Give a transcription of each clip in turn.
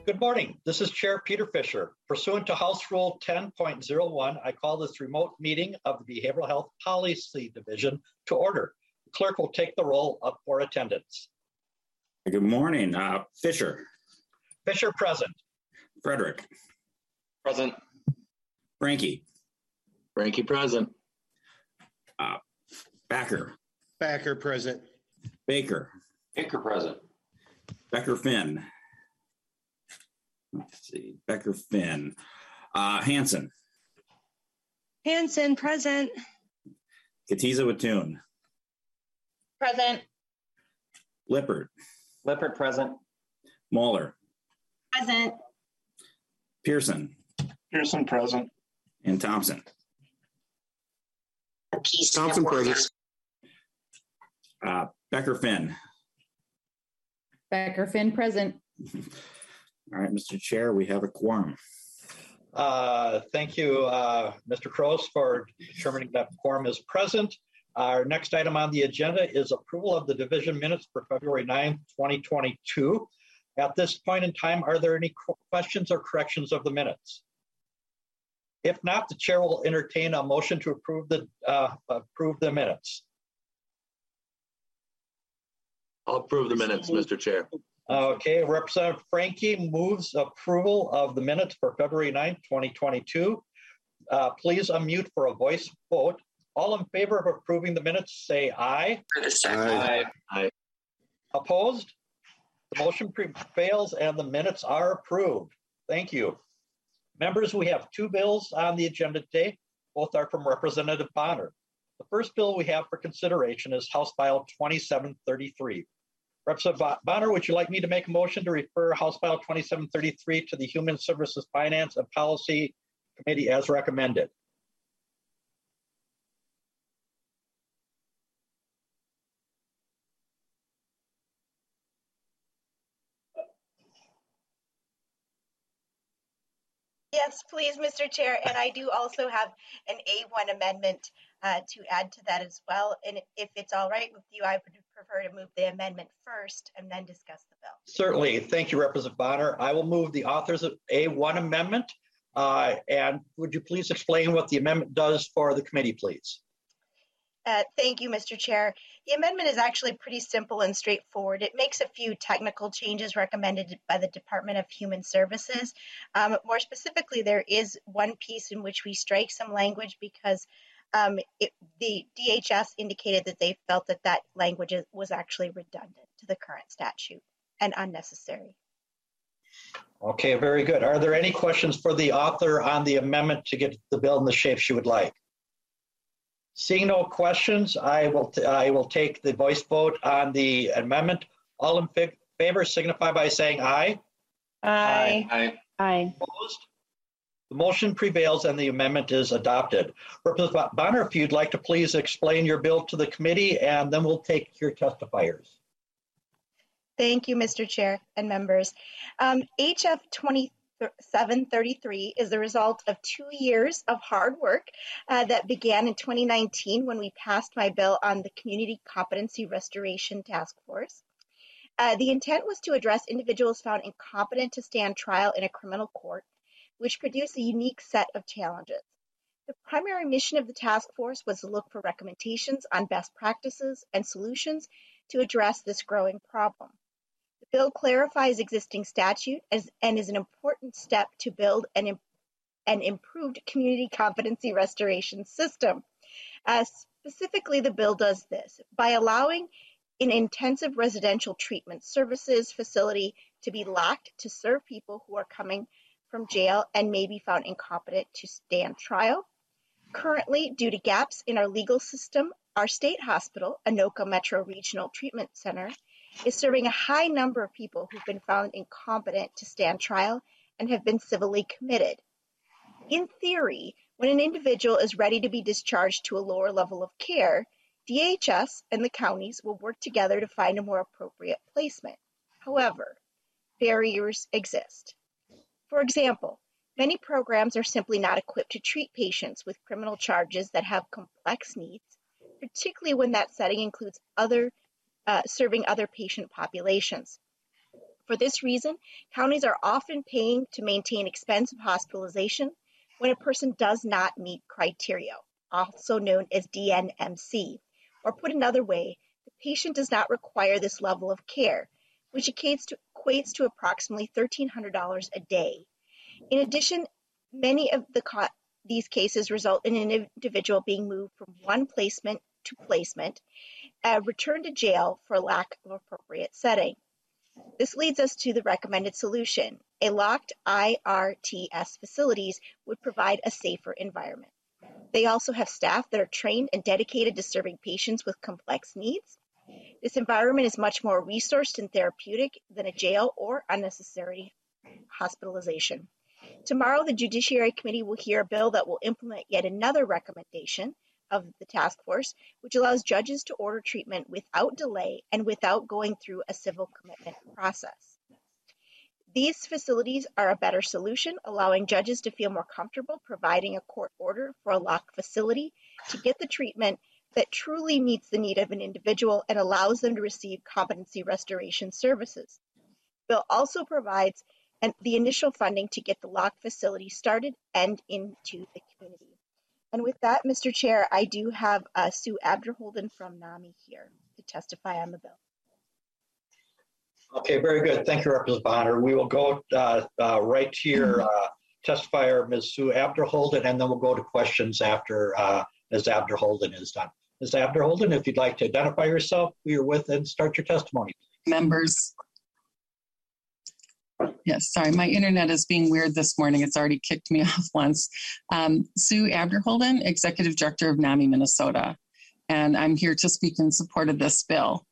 Good morning. This is Chair Peter Fisher. Pursuant to House Rule 10.01, I call this remote meeting of the Behavioral Health Policy Division to order. The clerk will take the roll up for attendance. Good morning. Fisher. Fisher present. Frederick. Present. Frankie. Frankie present. Backer. Backer present. Baker. Baker present. Becker Finn. Let's see. Becker Finn. Hanson. Hanson present. Katiza Wattoon. Present. Lippert. Lippert present. Moeller. Present. Pearson. Pearson present. And Thompson. Thompson present. Becker Finn. Becker Finn present. All right, Mr. Chair, we have a quorum. Thank you, Mr. Kroos, for determining that the quorum is present. Our next item on the agenda is approval of the division minutes for February 9th, 2022. At this point in time, are there any questions or corrections of the minutes? If not, the chair will entertain a motion to approve the minutes. I'll approve the minutes, Mr. Chair. Okay, Representative Frankie moves approval of the minutes for February 9th, 2022. Please unmute for a voice vote. All in favor of approving the minutes, say aye. Aye. Aye. Opposed? The motion prevails and the minutes are approved. Thank you. Members, we have two bills on the agenda today. Both are from Representative Bonner. The first bill we have for consideration is House File 2733. Representative Bonner, would you like me to make a motion to refer House File 2733 to the Human Services Finance and Policy Committee as recommended? Yes, please, Mr. Chair. And I do also have an A1 amendment to add to that as well. And if it's all right with you, I would prefer to move the amendment first and then discuss the bill. Certainly. Thank you, Representative Bonner. I will move the authors of A1 amendment. And would you please explain what the amendment does for the committee, please? Thank you, Mr. Chair. The amendment is actually pretty simple and straightforward. It makes a few technical changes recommended by the Department of Human Services. More specifically, there is one piece in which we strike some language because the DHS indicated that they felt that that language was actually redundant to the current statute and unnecessary. Okay, very good. Are there any questions for the author on the amendment to get the bill in the shape she would like? Seeing no questions, I will take the voice vote on the amendment. All in favor signify by saying aye. Aye. Aye. Aye. Opposed? The motion prevails and the amendment is adopted. Representative Bonner, if you'd like to please explain your bill to the committee, and then we'll take your testifiers. Thank you, Mr. Chair and members. HF 2733 is the result of 2 years of hard work that began in 2019 when we passed my bill on the Community Competency Restoration Task Force. The intent was to address individuals found incompetent to stand trial in a criminal court, which produced a unique set of challenges. The primary mission of the task force was to look for recommendations on best practices and solutions to address this growing problem. The bill clarifies existing statute and is an important step to build an improved community competency restoration system. Specifically, the bill does this by allowing an intensive residential treatment services facility to be locked to serve people who are coming from jail and may be found incompetent to stand trial. Currently, due to gaps in our legal system, our state hospital, Anoka Metro Regional Treatment Center, is serving a high number of people who've been found incompetent to stand trial and have been civilly committed. In theory, when an individual is ready to be discharged to a lower level of care, DHS and the counties will work together to find a more appropriate placement. However, barriers exist. For example, many programs are simply not equipped to treat patients with criminal charges that have complex needs, particularly when that setting includes serving other patient populations. For this reason, counties are often paying to maintain expensive hospitalization when a person does not meet criteria, also known as DNMC, or put another way, the patient does not require this level of care, which equates to approximately $1,300 a day. In addition, many of these cases result in an individual being moved from one placement to placement, returned to jail for lack of appropriate setting. This leads us to the recommended solution. A locked IRTS facilities would provide a safer environment. They also have staff that are trained and dedicated to serving patients with complex needs. This environment is much more resourced and therapeutic than a jail or unnecessary hospitalization. Tomorrow, the Judiciary Committee will hear a bill that will implement yet another recommendation of the task force, which allows judges to order treatment without delay and without going through a civil commitment process. These facilities are a better solution, allowing judges to feel more comfortable providing a court order for a locked facility to get the treatment that truly meets the need of an individual and allows them to receive competency restoration services. The bill also provides the initial funding to get the locked facility started and into the community. And with that, Mr. Chair, I do have Sue Abderholden from NAMI here to testify on the bill. Okay, very good. Thank you, Representative Bonner. We will go right to your testifier, Ms. Sue Abderholden, and then we'll go to questions after Ms. Abderholden is done. Ms. Abderholden, if you'd like to identify yourself, who you're with, and start your testimony. Members. Yes, sorry, my internet is being weird this morning. It's already kicked me off once. Sue Abderholden, Executive Director of NAMI Minnesota, and I'm here to speak in support of this bill.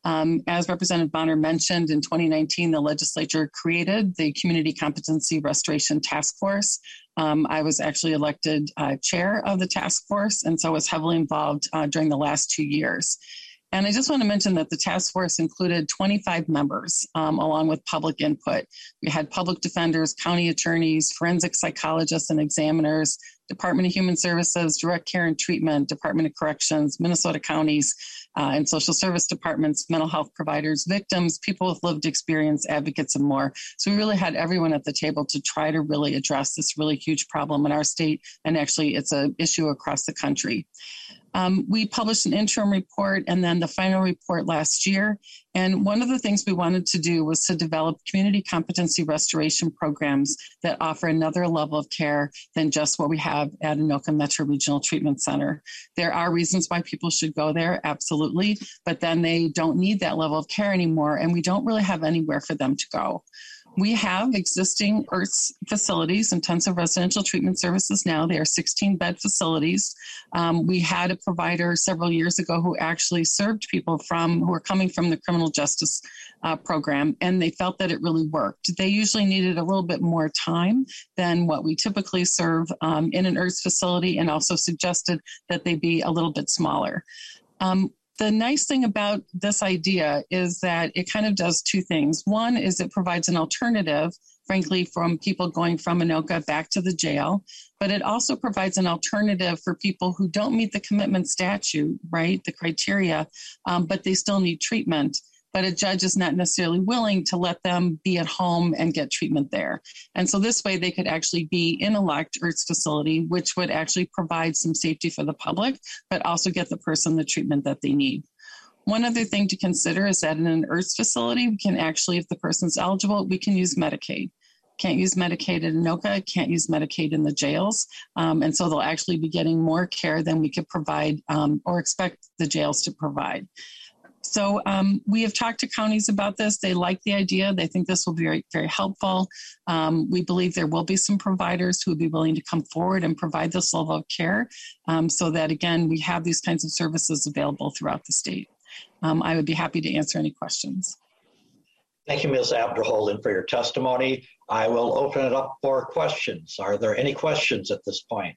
As Representative Bonner mentioned, in 2019, the legislature created the Community Competency Restoration Task Force. I was actually elected chair of the task force, and so was heavily involved during the last 2 years. And I just want to mention that the task force included 25 members, along with public input. We had public defenders, county attorneys, forensic psychologists and examiners, Department of Human Services, Direct Care and Treatment, Department of Corrections, Minnesota counties, and social service departments, mental health providers, victims, people with lived experience, advocates, and more. So we really had everyone at the table to try to really address this really huge problem in our state, and actually it's an issue across the country. We published an interim report and then the final report last year. And one of the things we wanted to do was to develop community competency restoration programs that offer another level of care than just what we have at Anoka Metro Regional Treatment Center. There are reasons why people should go there, absolutely, but then they don't need that level of care anymore, and we don't really have anywhere for them to go. We have existing IRTS facilities, intensive residential treatment services now. They are 16-bed facilities. We had a provider several years ago who actually served people who were coming from the criminal justice program, and they felt that it really worked. They usually needed a little bit more time than what we typically serve in an IRTS facility, and also suggested that they be a little bit smaller. The nice thing about this idea is that it kind of does two things. One is it provides an alternative, frankly, from people going from Anoka back to the jail, but it also provides an alternative for people who don't meet the commitment statute, right, the criteria, but they still need treatment. But a judge is not necessarily willing to let them be at home and get treatment there. And so this way they could actually be in a locked IRTS facility, which would actually provide some safety for the public, but also get the person the treatment that they need. One other thing to consider is that in an IRTS facility, we can actually, if the person's eligible, we can use Medicaid. Can't use Medicaid in Anoka, can't use Medicaid in the jails. And so they'll actually be getting more care than we could provide or expect the jails to provide. So we have talked to counties about this. They like the idea. They think this will be very, very helpful. We believe there will be some providers who would be willing to come forward and provide this level of care so that, again, we have these kinds of services available throughout the state. I would be happy to answer any questions. Thank you, Ms. Abderholden, for your testimony. I will open it up for questions. Are there any questions at this point?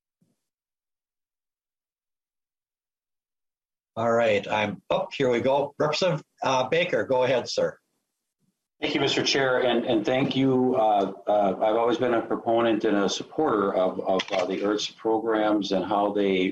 All right, here we go. Representative Baker, go ahead, sir. Thank you, Mr. Chair, and thank you. I've always been a proponent and a supporter of the IRTS programs and how they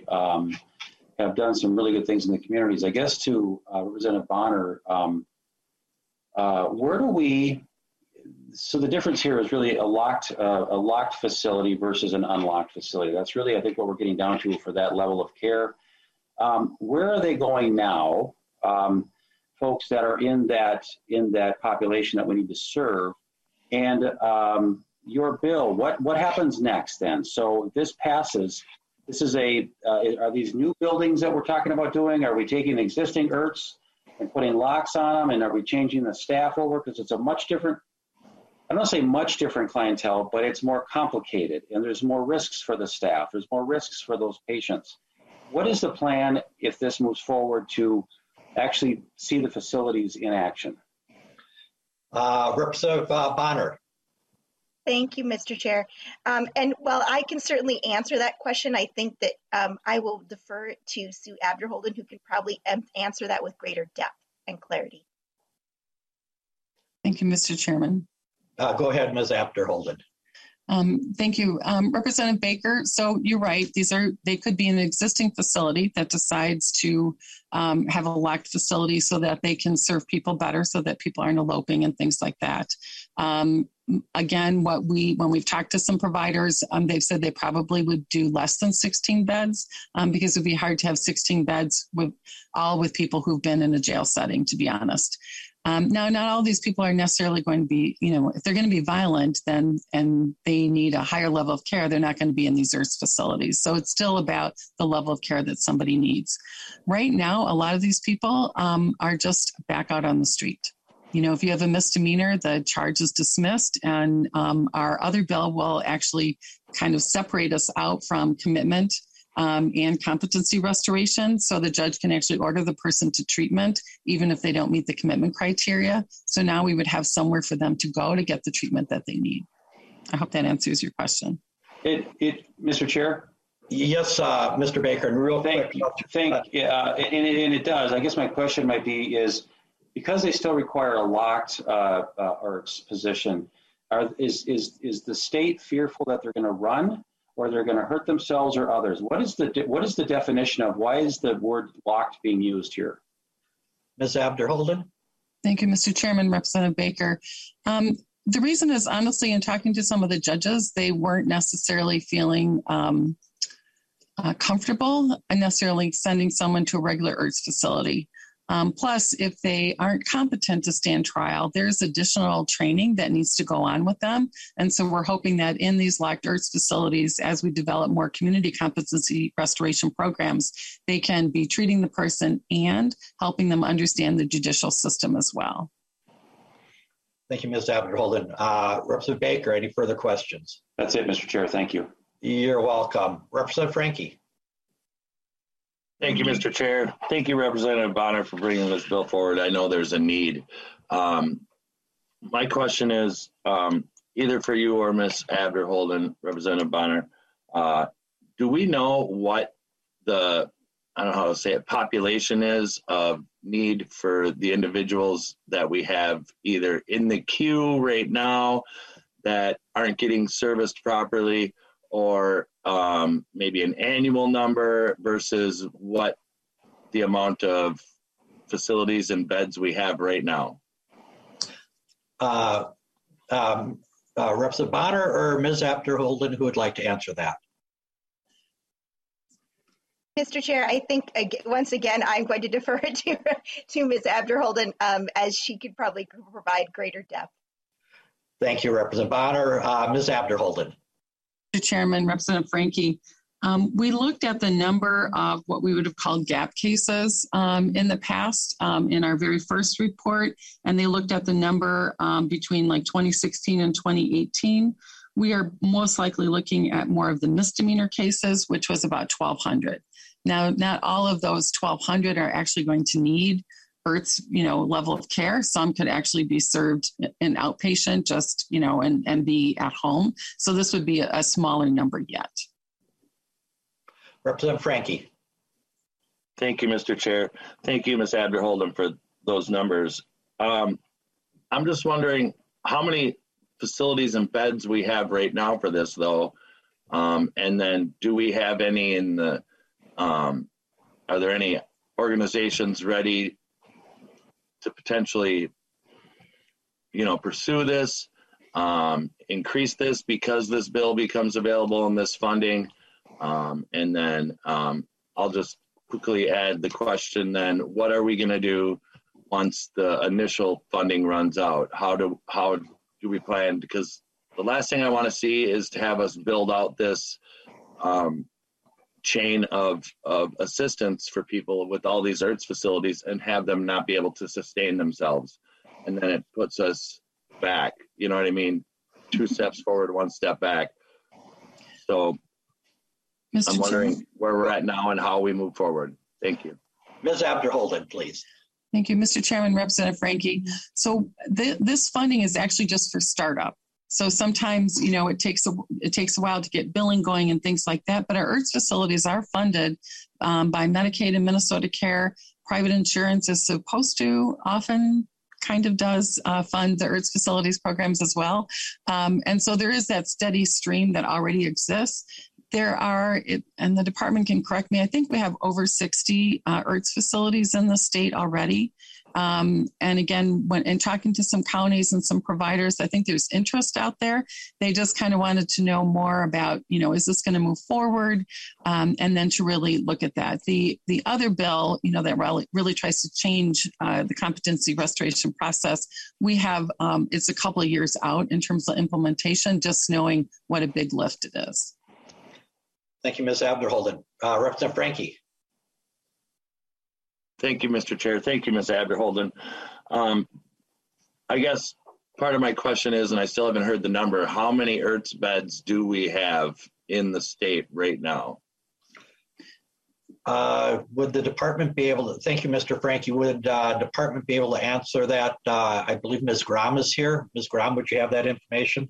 have done some really good things in the communities. I guess to Representative Bonner, where do we, so the difference here is really a locked facility versus an unlocked facility. That's really, I think, what we're getting down to for that level of care. Where are they going now? Folks that are in that population that we need to serve. And your bill, what happens next then? So if this passes, this is are these new buildings that we're talking about doing? Are we taking existing IRFs and putting locks on them? And are we changing the staff over? Because it's a much different, I don't say much different clientele, but it's more complicated and there's more risks for the staff. There's more risks for those patients. What is the plan if this moves forward to actually see the facilities in action? Representative Bonner. Thank you, Mr. Chair. And while I can certainly answer that question, I think that I will defer it to Sue Abderholden, who can probably answer that with greater depth and clarity. Thank you, Mr. Chairman. Go ahead, Ms. Abderholden. Thank you. Representative Baker, so you're right. They could be an existing facility that decides to have a locked facility so that they can serve people better, so that people aren't eloping and things like that. Again, when we've talked to some providers, they've said they probably would do less than 16 beds because it would be hard to have 16 beds with people who've been in a jail setting, to be honest. Now, not all these people are necessarily going to be, if they're going to be violent, then and they need a higher level of care, they're not going to be in these IRFs facilities. So it's still about the level of care that somebody needs. Right now, a lot of these people are just back out on the street. If you have a misdemeanor, the charge is dismissed, and our other bill will actually kind of separate us out from commitment and competency restoration, so the judge can actually order the person to treatment even if they don't meet the commitment criteria. So now we would have somewhere for them to go to get the treatment that they need. I hope that answers your question. Mr. Chair? Yes, Mr. Baker, and real quick. And it does. I guess my question might be is, because they still require a locked IRFs position, is the state fearful that they're going to run, or they're going to hurt themselves or others? What is the definition of, why is the word locked being used here? Ms. Abderholden. Thank you, Mr. Chairman, Representative Baker. The reason is, honestly, in talking to some of the judges, they weren't necessarily feeling comfortable necessarily sending someone to a regular IRFs facility. Plus, if they aren't competent to stand trial, there's additional training that needs to go on with them. And so we're hoping that in these locked IRFs facilities, as we develop more community competency restoration programs, they can be treating the person and helping them understand the judicial system as well. Thank you, Ms. Abderholden. Representative Baker, any further questions? That's it, Mr. Chair. Thank you. You're welcome. Representative Frankie. Thank you, Mr. Chair. Thank you, Representative Bonner, for bringing this bill forward. I know there's a need. My question is, either for you or Ms. Abderholden, Representative Bonner, do we know what I don't know how to say it, population is of need for the individuals that we have either in the queue right now that aren't getting serviced properly, or maybe an annual number versus what the amount of facilities and beds we have right now? Representative Bonner or Ms. Abderholden, who would like to answer that? Mr. Chair, I think, once again, I'm going to defer it to Ms. Abderholden, as she could probably provide greater depth. Thank you, Representative Bonner. Ms. Abderholden. Mr. Chairman, Representative Frankie, we looked at the number of what we would have called gap cases in the past in our very first report, and they looked at the number between like 2016 and 2018. We are most likely looking at more of the misdemeanor cases, which was about 1,200. Now, not all of those 1,200 are actually going to need IRFs, level of care. Some could actually be served in outpatient, just, and be at home. So this would be a smaller number yet. Representative Frankie. Thank you, Mr. Chair. Thank you, Ms. Abderholden, for those numbers. I'm just wondering how many facilities and beds we have right now for this, though. And then do we have any in the, are there any organizations ready to potentially pursue this, increase this because this bill becomes available in this funding. And then I'll just quickly add the question then, what are we going to do once the initial funding runs out? How do we plan? Because the last thing I want to see is to have us build out this chain of assistance for people with all these IRTS facilities and have them not be able to sustain themselves. And then it puts us back, you know what I mean? 2 steps forward, 1 step back. So Mr. I'm wondering Chairman? where we're at now and how we move forward. Thank you. Ms. Abderholden, please. Thank you, Mr. Chairman, Representative Frankie. So this funding is actually just for startup. So sometimes, it takes a while to get billing going and things like that. But our IRTS facilities are funded by Medicaid and Minnesota Care. Private insurance is supposed to often kind of does fund the IRTS facilities programs as well. And so there is that steady stream that already exists. There are, and the department can correct me, I think we have over 60 IRTS facilities in the state already. And again, in talking to some counties and some providers, I think there's interest out there. They just kind of wanted to know more about, is this going to move forward? And then to really look at that. The other bill, that really tries to change the competency restoration process, we have, it's a couple of years out in terms of implementation, just knowing what a big lift it is. Thank you, Ms. Abderholden. Representative Frankie. Thank you, Mr. Chair. Thank you, Ms. Abderholden. I guess part of my question is, and I still haven't heard the number, how many IRTS beds do we have in the state right now? Would the department be able to, thank you, Mr. Frankie, would department be able to answer that? I believe Ms. Grom is here. Ms. Grom, would you have that information?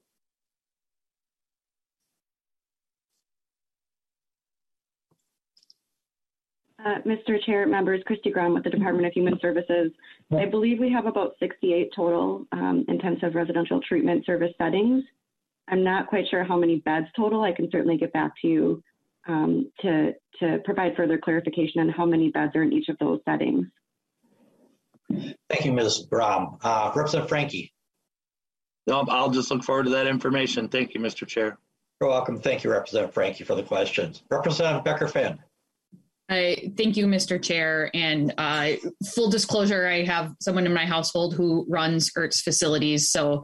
Mr. Chair, members, Christy Grom with the Department of Human Services. I believe we have about 68 total intensive residential treatment service settings. I'm not quite sure how many beds total. I can certainly get back to you to provide further clarification on how many beds are in each of those settings. Thank you, Ms. Grom. Representative Frankie. No, I'll just look forward to that information. Thank you, Mr. Chair. You're welcome. Thank you, Representative Frankie, for the questions. Representative Becker-Finn. Thank you, Mr. Chair. And full disclosure, I have someone in my household who runs IRTS facilities. So,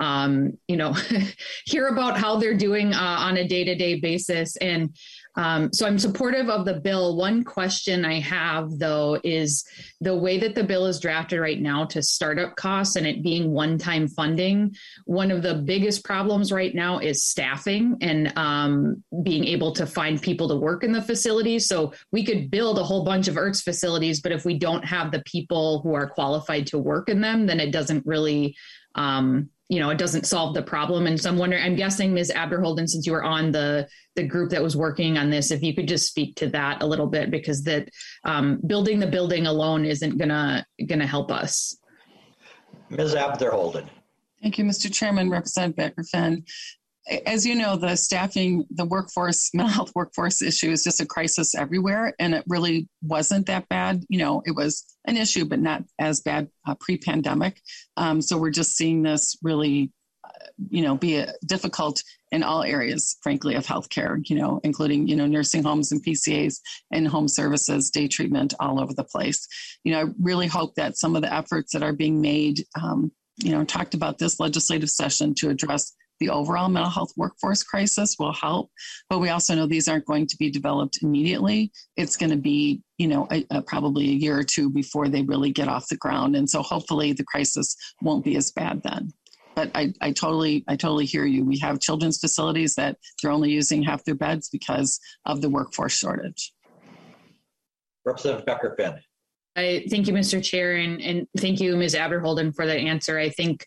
hear about how they're doing on a day-to-day basis. And so I'm supportive of the bill. One question I have, though, is the way that the bill is drafted right now to startup costs and it being one-time funding. One of the biggest problems right now is staffing and being able to find people to work in the facilities. So we could build a whole bunch of IRTS facilities, but if we don't have the people who are qualified to work in them, then it doesn't really it doesn't solve the problem. And so I'm wondering, I'm guessing, Ms. Abderholden, since you were on the group that was working on this, if you could just speak to that a little bit, because that building the building alone isn't gonna help us. Ms. Abderholden. Thank you, Mr. Chairman, Representative Becker-Finn. As you know, the staffing, the mental health workforce issue is just a crisis everywhere. And it really wasn't that bad. It was an issue, but not as bad pre-pandemic. So we're just seeing this really, be difficult in all areas, frankly, of healthcare, including, nursing homes and PCAs and home services, day treatment all over the place. I really hope that some of the efforts that are being made, talked about this legislative session to address the overall mental health workforce crisis will help, but we also know these aren't going to be developed immediately. It's going to be, probably a year or two before they really get off the ground. And so hopefully the crisis won't be as bad then. But I totally hear you. We have children's facilities that they're only using half their beds because of the workforce shortage. Representative Becker-Finn. Thank you, Mr. Chair, and thank you, Ms. Abderholden, for that answer. I think,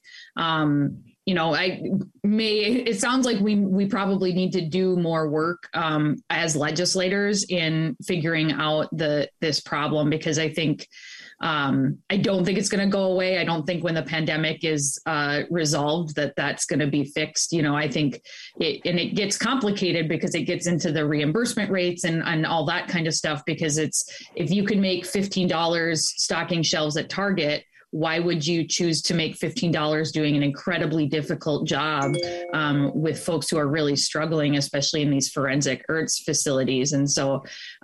it sounds like we probably need to do more work as legislators in figuring out this problem, because I think I don't think it's going to go away. I don't think when the pandemic is resolved that's going to be fixed. I think it gets complicated because it gets into the reimbursement rates and all that kind of stuff, because if you can make $15 stocking shelves at Target, why would you choose to make $15 doing an incredibly difficult job with folks who are really struggling, especially in these forensic IRTS facilities? And so,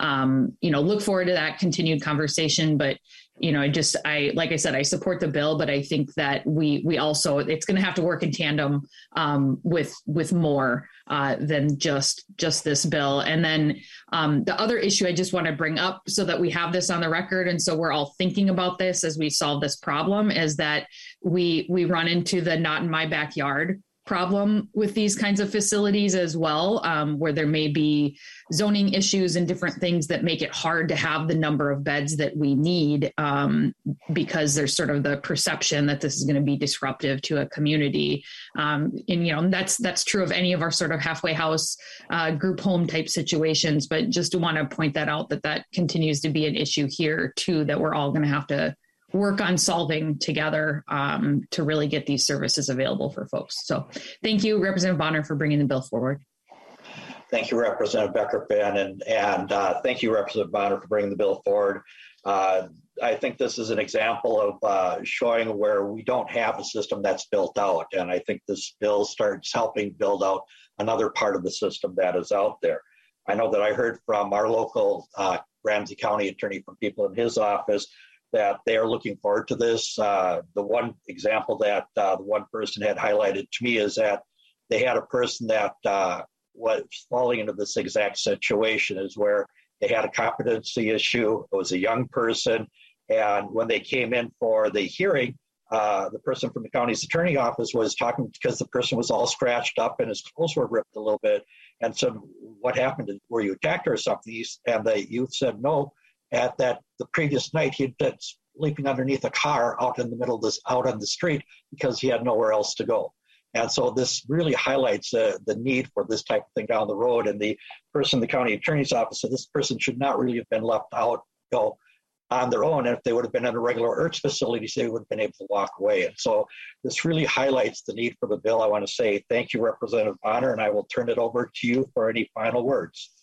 look forward to that continued conversation. But like I said, I support the bill, but I think that we also, it's going to have to work in tandem with more than just this bill. And then the other issue I just want to bring up so that we have this on the record, and so we're all thinking about this as we solve this problem, is that we run into the not in my backyard problem with these kinds of facilities as well, where there may be zoning issues and different things that make it hard to have the number of beds that we need, because there's sort of the perception that this is going to be disruptive to a community. And that's true of any of our sort of halfway house group home type situations, but just to want to point that out, that continues to be an issue here too, that we're all going to have to work on solving together to really get these services available for folks. So thank you, Representative Bonner, for bringing the bill forward. Thank you, Representative Becker-Finn, and thank you, Representative Bonner, for bringing the bill forward. I think this is an example of showing where we don't have a system that's built out, and I think this bill starts helping build out another part of the system that is out there. I know that I heard from our local Ramsey County attorney, from people in his office, that they are looking forward to this. The one example that the one person had highlighted to me is that they had a person that was falling into this exact situation, is where they had a competency issue. It was a young person. And when they came in for the hearing, the person from the county's attorney office was talking, because the person was all scratched up and his clothes were ripped a little bit. And so what happened? Were you attacked or something? And the youth said no. At that, the previous night, he'd been sleeping underneath a car out in the middle of this, out on the street, because he had nowhere else to go. And so this really highlights the need for this type of thing down the road. And the person in the county attorney's office said this person should not really have been left out, on their own. And if they would have been in a regular IRTS facility, they would have been able to walk away. And so this really highlights the need for the bill. I want to say thank you, Representative Bonner, and I will turn it over to you for any final words.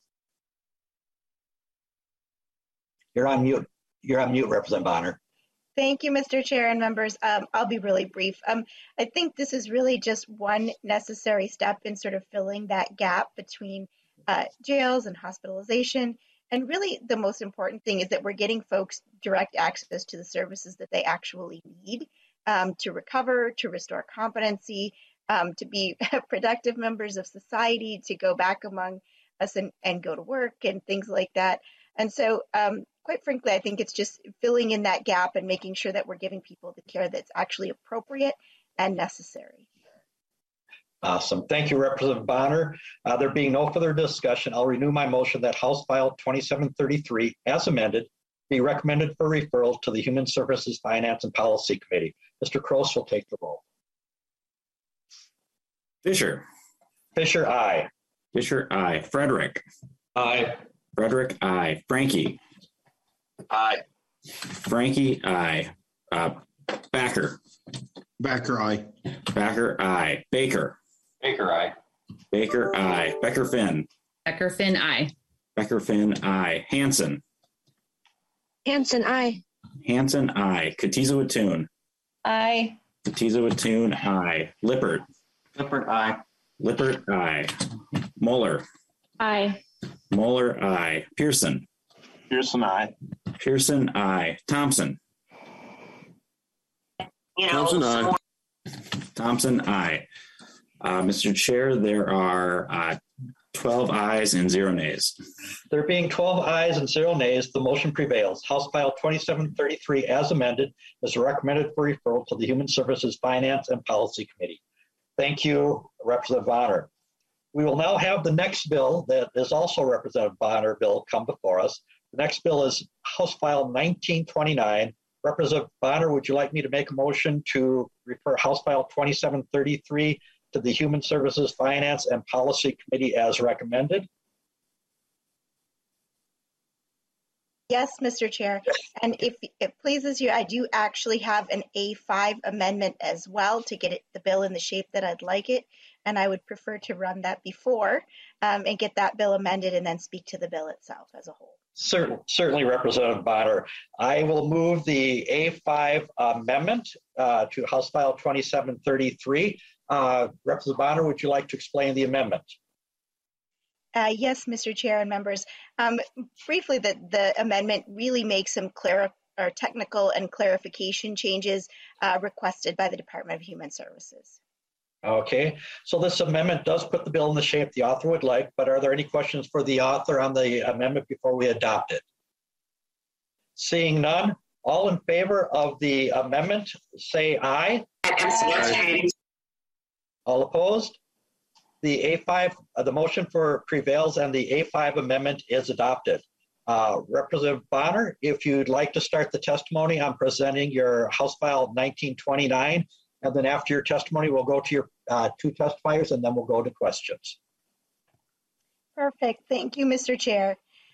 You're on mute. You're on mute, Representative Bonner. Thank you, Mr. Chair and members. I'll be really brief. I think this is really just one necessary step in sort of filling that gap between jails and hospitalization. And really, the most important thing is that we're getting folks direct access to the services that they actually need to recover, to restore competency, to be productive members of society, to go back among us and go to work and things like that. And so, quite frankly, I think it's just filling in that gap and making sure that we're giving people the care that's actually appropriate and necessary. Awesome. Thank you, Representative Bonner. There being no further discussion, I'll renew my motion that House File 2733, as amended, be recommended for referral to the Human Services Finance and Policy Committee. Mr. Kroos will take the roll. Fisher. Fisher, aye. Fisher, aye. Frederick. Aye. Frederick, aye. Frankie. Aye. Frankie, aye. Backer. Backer, aye. Backer, aye. Baker. Baker, aye. Baker, aye. Becker-Finn. Becker-Finn, aye. Becker-Finn, aye. Hanson. Hanson, aye. Hanson, aye. Katiza-Wittun. Aye. Katiza-Wittun, aye. Lippert. Lippert, aye. Lippert, aye. Mueller. Aye. Mueller, aye. Pearson. Pearson, aye. Pearson, aye. Thompson. Thompson, aye. Thompson, aye. Mr. Chair, there are 12 ayes and 0 nays. There being 12 ayes and 0 nays, the motion prevails. House File 2733, as amended, is recommended for referral to the Human Services Finance and Policy Committee. Thank you, Representative Bonner. We will now have the next bill that is also Representative Bonner bill come before us. The next bill is House File 1929. Representative Bonner, would you like me to make a motion to refer House File 2733 to the Human Services Finance and Policy Committee as recommended? Yes, Mr. Chair. And if it pleases you, I do actually have an A5 amendment as well to get the bill in the shape that I'd like it. And I would prefer to run that before and get that bill amended and then speak to the bill itself as a whole. Certainly, Representative Bonner. I will move the A5 amendment to House File 2733. Representative Bonner, would you like to explain the amendment? Yes, Mr. Chair and members. Briefly, the amendment really makes some technical and clarification changes requested by the Department of Human Services. Okay, so this amendment does put the bill in the shape the author would like, but are there any questions for the author on the amendment before we adopt it? Seeing none, all in favor of the amendment, say aye. Aye. All opposed? The A5, the motion for prevails and the A5 amendment is adopted. Representative Bonner, if you'd like to start the testimony, I'm presenting your House File 1929. And then after your testimony, we'll go to your two testifiers and then we'll go to questions. Perfect. Thank you, Mr. Chair.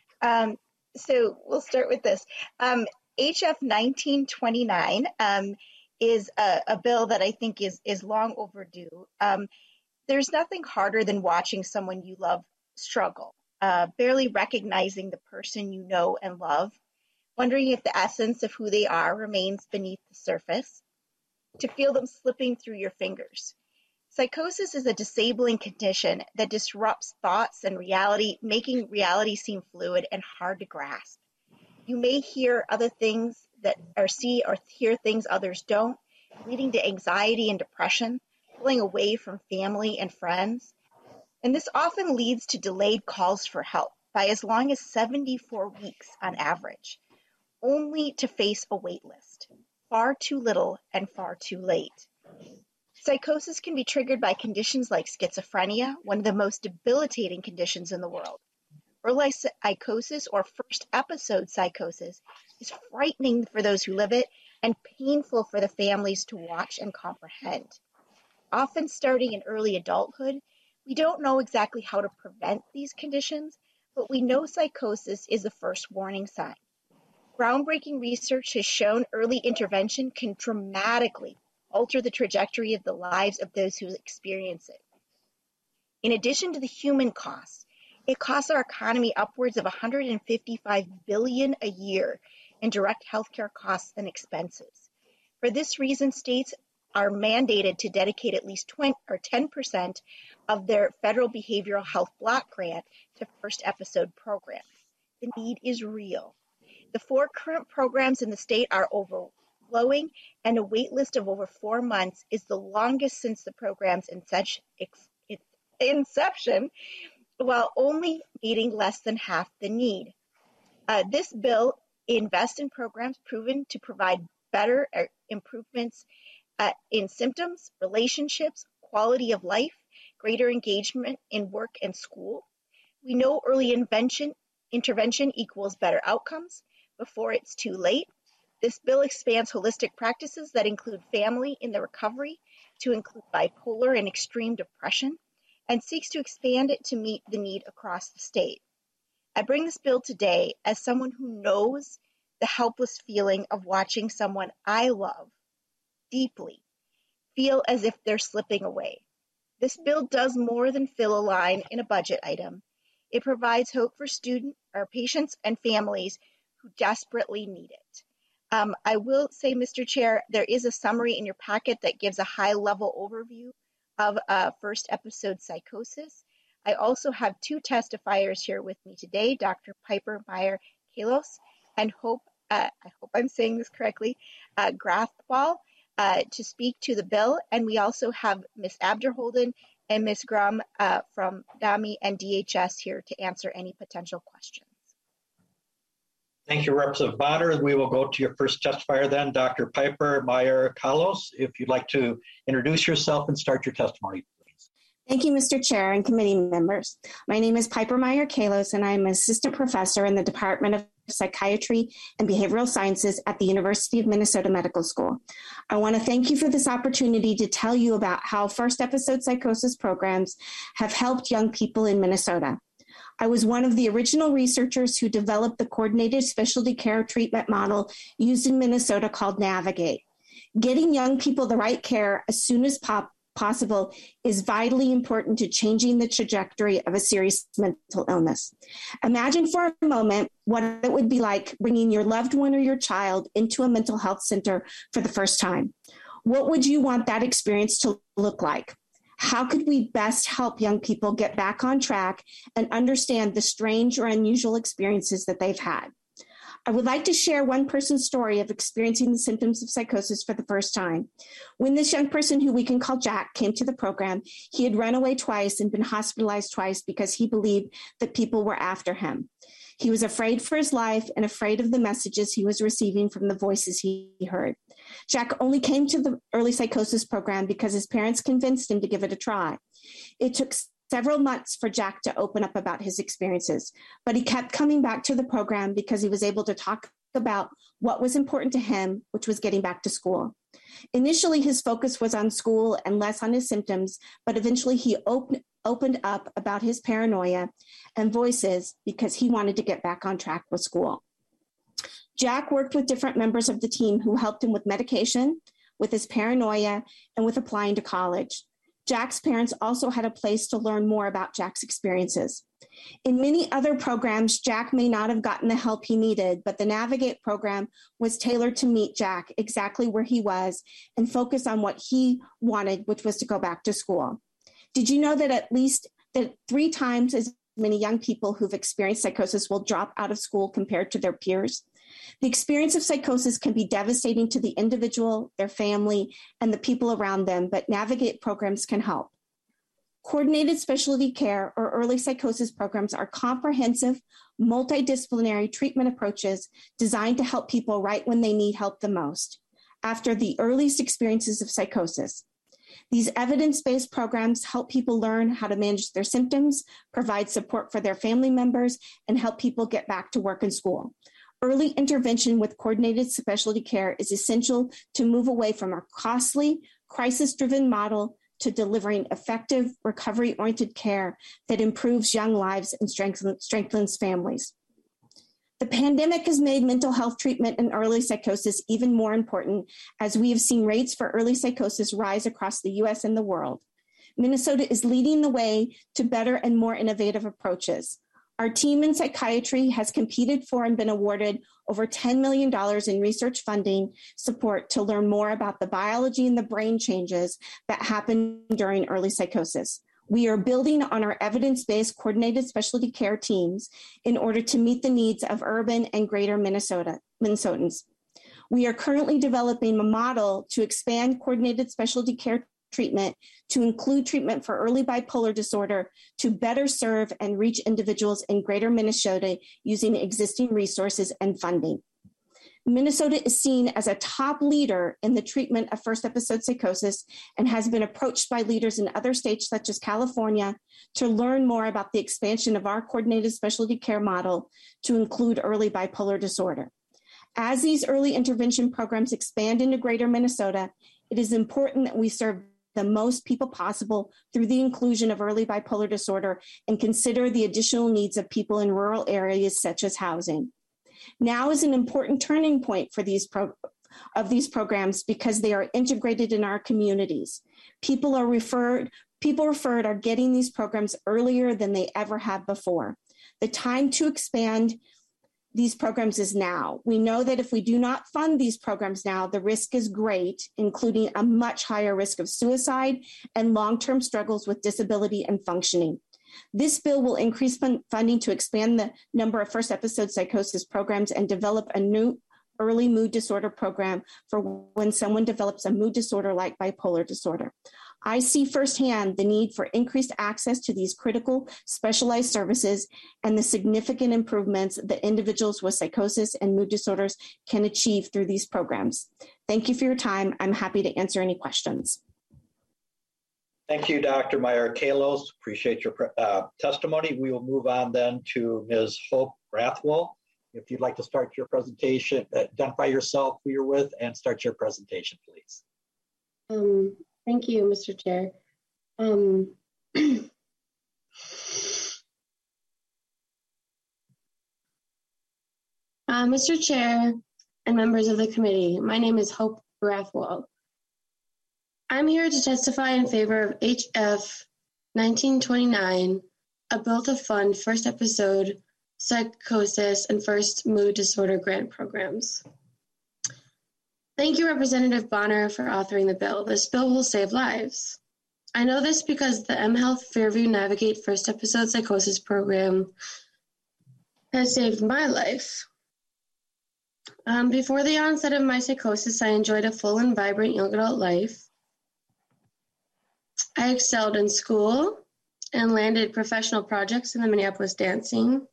So we'll start with this. HF 1929 is a bill that I think is long overdue. There's nothing harder than watching someone you love struggle, barely recognizing the person you know and love, wondering if the essence of who they are remains beneath the surface, to feel them slipping through your fingers. Psychosis is a disabling condition that disrupts thoughts and reality, making reality seem fluid and hard to grasp. You may hear other things or see or hear things others don't, leading to anxiety and depression, pulling away from family and friends. And this often leads to delayed calls for help by as long as 74 weeks on average, only to face a wait list. Far too little and far too late. Psychosis can be triggered by conditions like schizophrenia, one of the most debilitating conditions in the world. Early psychosis or first episode psychosis is frightening for those who live it and painful for the families to watch and comprehend. Often starting in early adulthood, we don't know exactly how to prevent these conditions, but we know psychosis is the first warning sign. Groundbreaking research has shown early intervention can dramatically alter the trajectory of the lives of those who experience it. In addition to the human costs, it costs our economy upwards of $155 billion a year in direct healthcare costs and expenses. For this reason, states are mandated to dedicate at least 10% of their federal behavioral health block grant to first episode programs. The need is real. The 4 current programs in the state are overflowing, and a wait list of over 4 months is the longest since the program's inception, while only meeting less than half the need. This bill invests in programs proven to provide better improvements in symptoms, relationships, quality of life, greater engagement in work and school. We know early intervention equals better outcomes before it's too late. This bill expands holistic practices that include family in the recovery to include bipolar and extreme depression, and seeks to expand it to meet the need across the state. I bring this bill today as someone who knows the helpless feeling of watching someone I love deeply feel as if they're slipping away. This bill does more than fill a line in a budget item. It provides hope for patients and families who desperately need it. I will say, Mr. Chair, there is a summary in your packet that gives a high-level overview of first episode psychosis. I also have 2 testifiers here with me today, Dr. Piper Meyer-Kalos and I hope I'm saying this correctly, Grathwal, to speak to the bill. And we also have Ms. Abderholden and Ms. Grum from NAMI and DHS here to answer any potential questions. Thank you, Representative Bonner. We will go to your first testifier then, Dr. Piper Meyer-Kalos. If you'd like to introduce yourself and start your testimony, please. Thank you, Mr. Chair and committee members. My name is Piper Meyer-Kalos, and I'm an assistant professor in the Department of Psychiatry and Behavioral Sciences at the University of Minnesota Medical School. I want to thank you for this opportunity to tell you about how first episode psychosis programs have helped young people in Minnesota. I was one of the original researchers who developed the coordinated specialty care treatment model used in Minnesota called Navigate. Getting young people the right care as soon as possible is vitally important to changing the trajectory of a serious mental illness. Imagine for a moment what it would be like bringing your loved one or your child into a mental health center for the first time. What would you want that experience to look like? How could we best help young people get back on track and understand the strange or unusual experiences that they've had? I would like to share one person's story of experiencing the symptoms of psychosis for the first time. When this young person, who we can call Jack, came to the program, he had run away twice and been hospitalized twice because he believed that people were after him. He was afraid for his life and afraid of the messages he was receiving from the voices he heard. Jack only came to the early psychosis program because his parents convinced him to give it a try. It took several months for Jack to open up about his experiences, but he kept coming back to the program because he was able to talk about what was important to him, which was getting back to school. Initially, his focus was on school and less on his symptoms, but eventually he opened up about his paranoia and voices because he wanted to get back on track with school. Jack worked with different members of the team who helped him with medication, with his paranoia, and with applying to college. Jack's parents also had a place to learn more about Jack's experiences. In many other programs, Jack may not have gotten the help he needed, but the Navigate program was tailored to meet Jack exactly where he was and focus on what he wanted, which was to go back to school. Did you know that at least 3 times as many young people who've experienced psychosis will drop out of school compared to their peers? The experience of psychosis can be devastating to the individual, their family, and the people around them, but Navigate programs can help. Coordinated specialty care or early psychosis programs are comprehensive, multidisciplinary treatment approaches designed to help people right when they need help the most, after the earliest experiences of psychosis. These evidence-based programs help people learn how to manage their symptoms, provide support for their family members, and help people get back to work and school. Early intervention with coordinated specialty care is essential to move away from a costly, crisis-driven model to delivering effective, recovery-oriented care that improves young lives and strengthens families. The pandemic has made mental health treatment and early psychosis even more important, as we have seen rates for early psychosis rise across the U.S. and the world. Minnesota is leading the way to better and more innovative approaches. Our team in psychiatry has competed for and been awarded over $10 million in research funding support to learn more about the biology and the brain changes that happen during early psychosis. We are building on our evidence-based coordinated specialty care teams in order to meet the needs of urban and greater Minnesotans. We are currently developing a model to expand coordinated specialty care treatment to include treatment for early bipolar disorder to better serve and reach individuals in greater Minnesota using existing resources and funding. Minnesota is seen as a top leader in the treatment of first episode psychosis and has been approached by leaders in other states such as California to learn more about the expansion of our coordinated specialty care model to include early bipolar disorder. As these early intervention programs expand into greater Minnesota, it is important that we serve the most people possible through the inclusion of early bipolar disorder and consider the additional needs of people in rural areas such as housing. Now is an important turning point for these programs because they are integrated in our communities. People referred are getting these programs earlier than they ever have before. The time to expand these programs is now. We know that if we do not fund these programs now, the risk is great, including a much higher risk of suicide and long-term struggles with disability and functioning. This bill will increase funding to expand the number of first episode psychosis programs and develop a new early mood disorder program for when someone develops a mood disorder like bipolar disorder. I see firsthand the need for increased access to these critical specialized services and the significant improvements that individuals with psychosis and mood disorders can achieve through these programs. Thank you for your time. I'm happy to answer any questions. Thank you, Dr. Meyer-Kalos. Appreciate your testimony. We will move on then to Ms. Hope Rathwell. If you'd like to start your presentation, identify yourself, who you're with, and start your presentation, please. Thank you, Mr. Chair. Mr. Chair and members of the committee, my name is Hope Rathwell. I'm here to testify in favor of HF 1929, a bill to fund first episode psychosis and first mood disorder grant programs. Thank you, Representative Bonner, for authoring the bill. This bill will save lives. I know this because the mHealth Fairview Navigate First Episode Psychosis program has saved my life. Before the onset of my psychosis, I enjoyed a full and vibrant young adult life. I excelled in school and landed professional projects in the Minneapolis dance scene.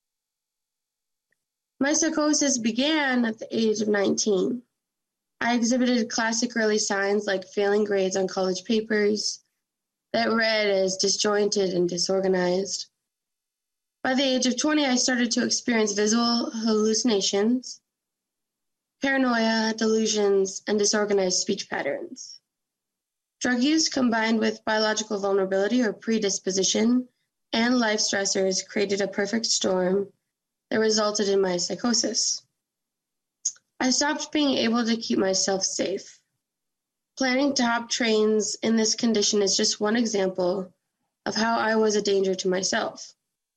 My psychosis began at the age of 19. I exhibited classic early signs like failing grades on college papers that read as disjointed and disorganized. By the age of 20, I started to experience visual hallucinations, paranoia, delusions, and disorganized speech patterns. Drug use combined with biological vulnerability or predisposition and life stressors created a perfect storm that resulted in my psychosis. I stopped being able to keep myself safe. Planning to hop trains in this condition is just one example of how I was a danger to myself.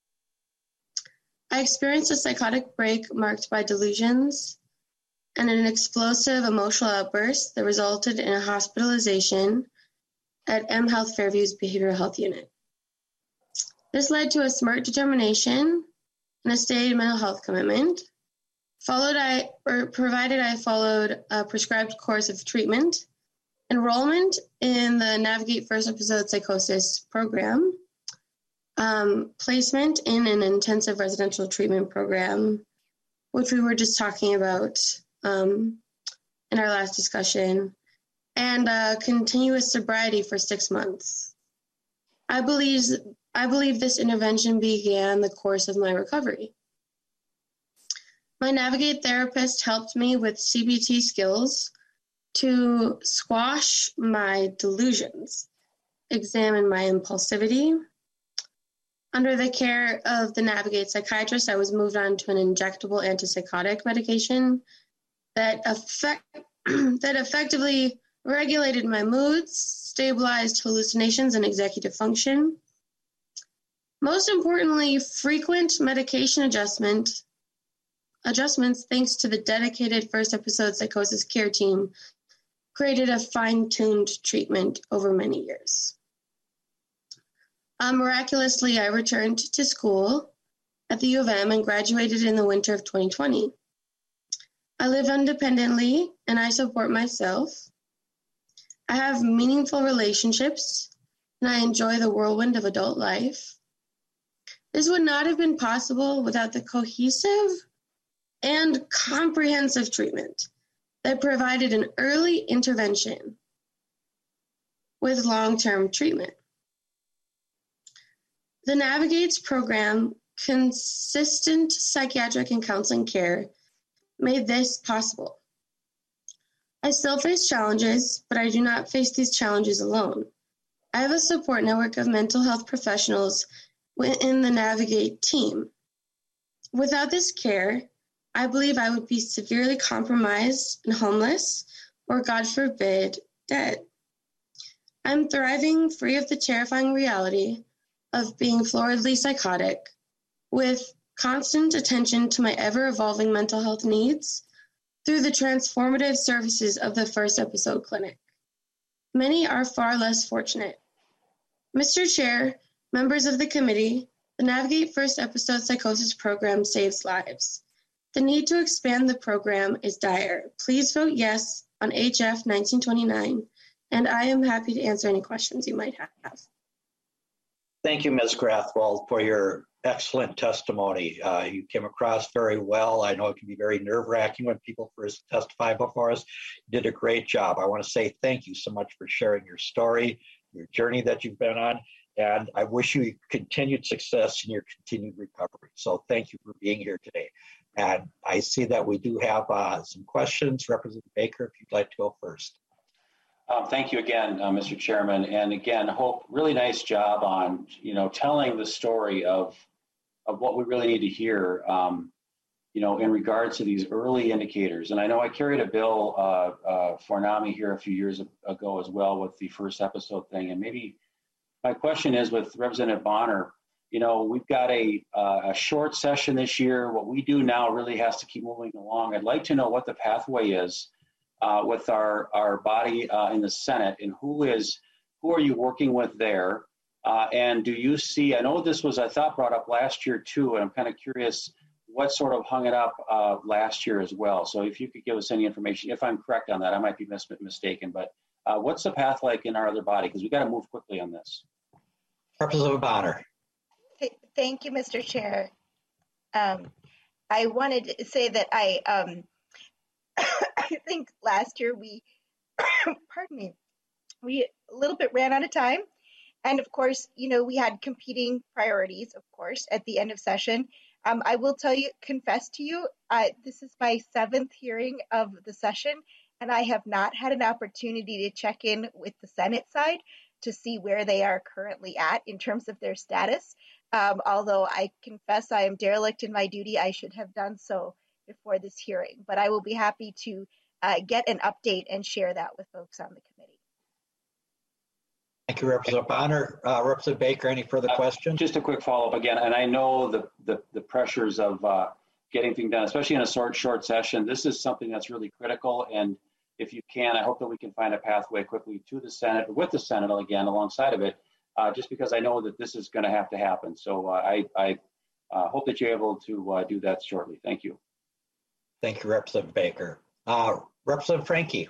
I experienced a psychotic break marked by delusions and an explosive emotional outburst that resulted in a hospitalization at mHealth Fairview's Behavioral Health Unit. This led to a smart determination and a stated mental health commitment. Provided I followed a prescribed course of treatment, enrollment in the Navigate First Episode Psychosis program, placement in an intensive residential treatment program, which we were just talking about in our last discussion, and continuous sobriety for 6 months. I believe this intervention began the course of my recovery. My Navigate therapist helped me with CBT skills to squash my delusions, examine my impulsivity. Under the care of the Navigate psychiatrist, I was moved on to an injectable antipsychotic medication that effectively regulated my moods, stabilized hallucinations and executive function. Most importantly, frequent medication adjustments thanks to the dedicated first episode psychosis care team created a fine-tuned treatment over many years. Miraculously, I returned to school at the U of M and graduated in the winter of 2020. I live independently and I support myself. I have meaningful relationships and I enjoy the whirlwind of adult life. This would not have been possible without the cohesive and comprehensive treatment that provided an early intervention with long-term treatment. The Navigates program, consistent psychiatric and counseling care, made this possible. I still face challenges, but I do not face these challenges alone. I have a support network of mental health professionals within the Navigate team. Without this care, I believe I would be severely compromised and homeless, or God forbid, dead. I'm thriving free of the terrifying reality of being floridly psychotic, with constant attention to my ever-evolving mental health needs through the transformative services of the First Episode Clinic. Many are far less fortunate. Mr. Chair, members of the committee, the Navigate First Episode Psychosis program saves lives. The need to expand the program is dire. Please vote yes on HF 1929, and I am happy to answer any questions you might have. Thank you, Ms. Grathwold, for your excellent testimony. You came across very well. I know it can be very nerve-wracking when people first testify before us. You did a great job. I want to say thank you so much for sharing your story, your journey that you've been on, and I wish you continued success in your continued recovery. So thank you for being here today. And I see that we do have some questions. Representative Baker, if you'd like to go first. Thank you again, Mr. Chairman. And again, Hope, really nice job on, telling the story of what we really need to hear. in regards to these early indicators. And I know I carried a bill for NAMI here a few years ago as well with the first episode thing. And maybe my question is with Representative Bonner, we've got a short session this year. What we do now really has to keep moving along. I'd like to know what the pathway is with our body in the Senate, and who are you working with there? And do you see, I know this was, I thought, brought up last year too, and I'm kind of curious what sort of hung it up last year as well. So if you could give us any information, if I'm correct on that, I might be mistaken, but what's the path like in our other body? Because we got to move quickly on this. Representative Bonner. Thank you, Mr. Chair. I wanted to say that I think last year we, pardon me, we a little bit ran out of time. And of course, we had competing priorities, of course, at the end of session. I will confess to you, this is my 7th hearing of the session, and I have not had an opportunity to check in with the Senate side to see where they are currently at in terms of their status. Although I confess I am derelict in my duty, I should have done so before this hearing. But I will be happy to get an update and share that with folks on the committee. Thank you, Representative Bonner. Representative Baker, any further questions? Just a quick follow-up again, and I know the pressures of getting things done, especially in a short session. This is something that's really critical, and if you can, I hope that we can find a pathway quickly to the Senate, with the Senate again alongside of it, just because I know that this is going to have to happen. So I hope that you're able to do that shortly. Thank you. Thank you, Representative Baker. Representative Franke.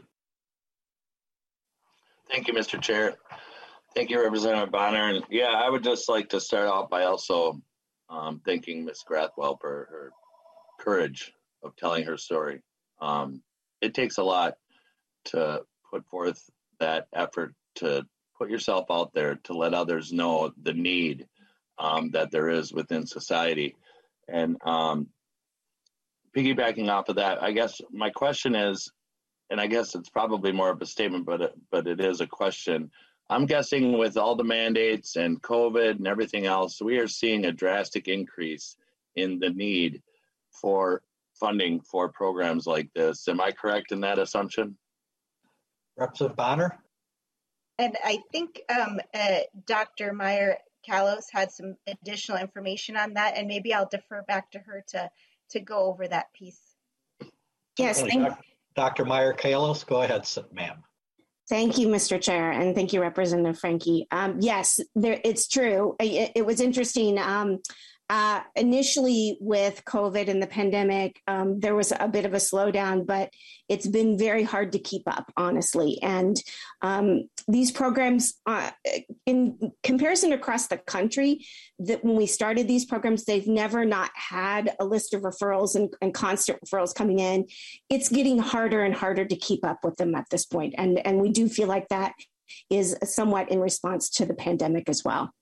Thank you, Mr. Chair. Thank you, Representative Bonner. And yeah, I would just like to start off by also thanking Ms. Grathwell for her courage of telling her story. It takes a lot to put forth that effort to put yourself out there, to let others know the need that there is within society. And piggybacking off of that, I guess my question is, and I guess it's probably more of a statement, but it is a question. I'm guessing with all the mandates and COVID and everything else, we are seeing a drastic increase in the need for funding for programs like this. Am I correct in that assumption? Representative Bonner? And I think Dr. Meyer-Kalos had some additional information on that, and maybe I'll defer back to her to go over that piece. Yes, Dr. Meyer-Kalos, go ahead, ma'am. Thank you, Mr. Chair, and thank you, Representative Franke. Yes, it's true. It was interesting. Initially with COVID and the pandemic, there was a bit of a slowdown, but it's been very hard to keep up, honestly. And these programs, in comparison across the country, that when we started these programs, they've never not had a list of referrals and constant referrals coming in. It's getting harder and harder to keep up with them at this point. And we do feel like that is somewhat in response to the pandemic as well.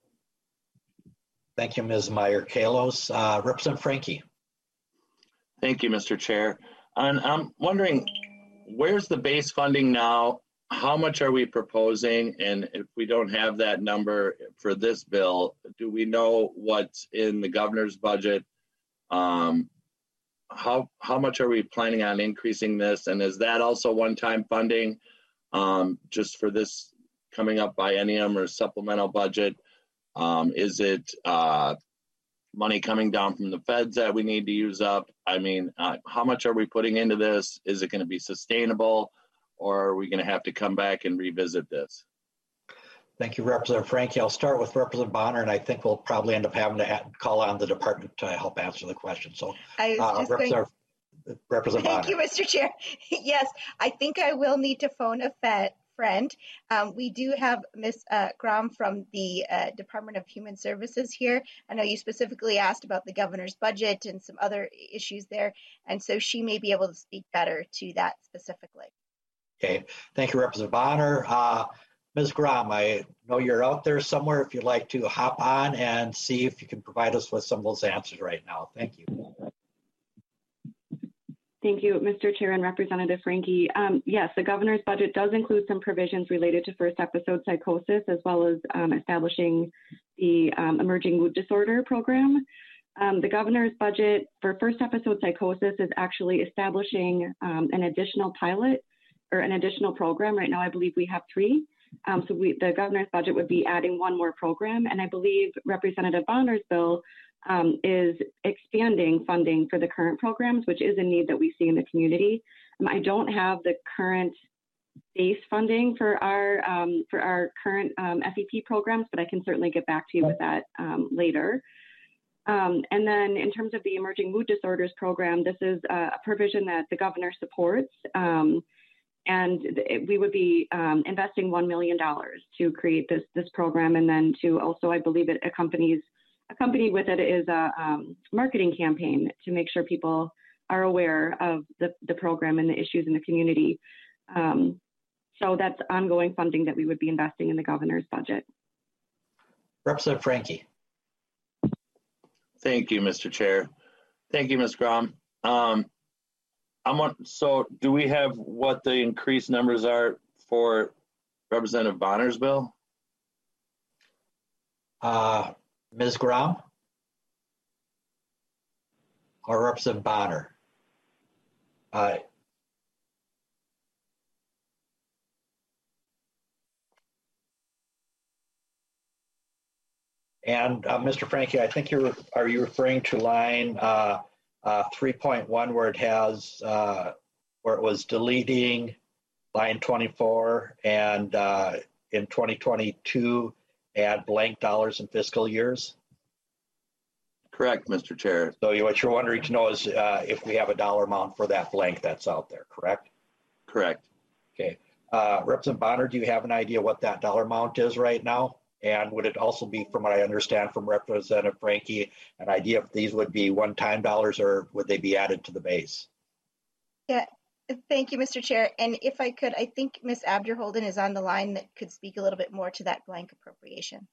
Thank you, Ms. Meyer-Kalos. Representative Franke. Thank you, Mr. Chair. And I'm wondering, where's the base funding now? How much are we proposing? And if we don't have that number for this bill, do we know what's in the governor's budget? How much are we planning on increasing this? And is that also one-time funding just for this coming up biennium or supplemental budget? Is it money coming down from the feds that we need to use up? I mean, how much are we putting into this? Is it going to be sustainable, or are we going to have to come back and revisit this? Thank you, Representative Franke. I'll start with Representative Bonner, and I think we'll probably end up having to call on the department to help answer the question. So, Representative Bonner. Thank you, Mr. Chair. Yes, I think I will need to phone a friend. We do have Ms. Grom from the Department of Human Services here. I know you specifically asked about the governor's budget and some other issues there, and so she may be able to speak better to that specifically. Okay, thank you, Representative Bonner. Ms. Grom, I know you're out there somewhere. If you'd like to hop on and see if you can provide us with some of those answers right now. Thank you. Thank you, Mr. Chair and Representative Franke. Yes, the governor's budget does include some provisions related to first episode psychosis, as well as establishing the emerging mood disorder program. The governor's budget for first episode psychosis is actually establishing an additional pilot or an additional program. Right now, I believe we have 3. The governor's budget would be adding 1 more program. And I believe Representative Bonner's bill is expanding funding for the current programs, which is a need that we see in the community. I don't have the current base funding for our current FEP programs, but I can certainly get back to you with that later. And then in terms of the Emerging Mood Disorders program, this is a provision that the governor supports. And we would be investing $1 million to create this program. And then to also, I believe it accompanied with it is a marketing campaign to make sure people are aware of the program and the issues in the community. So that's ongoing funding that we would be investing in the governor's budget. Representative Franke. Thank you, Mr. Chair. Thank you, Ms. Grom. So do we have what the increased numbers are for Representative Bonner's bill? Ms. Grom or Representative Bonner? And Mr. Franke, I think are you referring to line 3.1 where it has where it was deleting line 24 and in 2022 add blank dollars in fiscal years? Correct, Mr. Chair. So what you're wondering to know is if we have a dollar amount for that blank that's out there, correct? Correct. Okay. Representative Bonner, do you have an idea what that dollar amount is right now? And would it also be, from what I understand from Representative Franke, an idea if these would be one-time dollars or would they be added to the base? Yeah, thank you, Mr. Chair. And if I could, I think Ms. Abderholden is on the line that could speak a little bit more to that blank appropriation.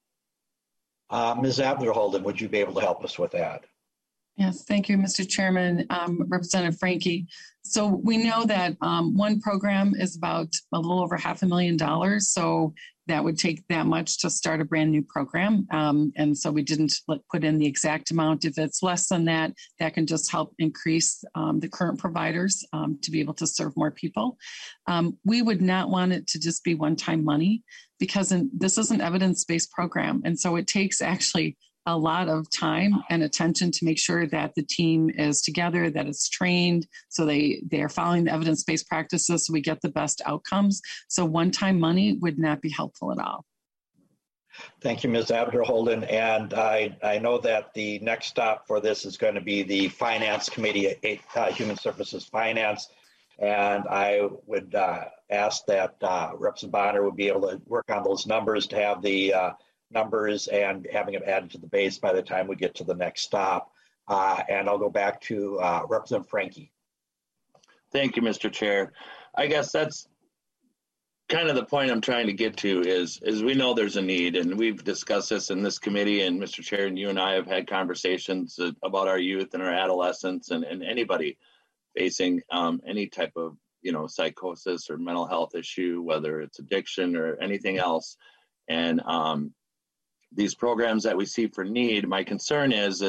Ms. Abderholden, would you be able to help us with that? Yes, thank you, Mr. Chairman, Representative Franke. So we know that one program is about a little over $500,000. So that would take that much to start a brand new program. And so we didn't put in the exact amount. If it's less than that, that can just help increase the current providers to be able to serve more people. We would not want it to just be one-time money because this is an evidence-based program. And so it takes actually a lot of time and attention to make sure that the team is together, that it's trained, so they are following the evidence-based practices so we get the best outcomes. So one-time money would not be helpful at all. Thank you, Ms. Abderholden. And I know that the next stop for this is going to be the Finance Committee, Human Services Finance. And I would ask that Representative Bonner would be able to work on those numbers to have the numbers and having it added to the base by the time we get to the next stop. And I'll go back to Representative Franke. Thank you, Mr. Chair. I guess that's kind of the point I'm trying to get to is we know there's a need, and we've discussed this in this committee, and Mr. Chair, and you and I have had conversations about our youth and our adolescents and anybody facing any type of, psychosis or mental health issue, whether it's addiction or anything else. And these programs that we see for need, my concern is,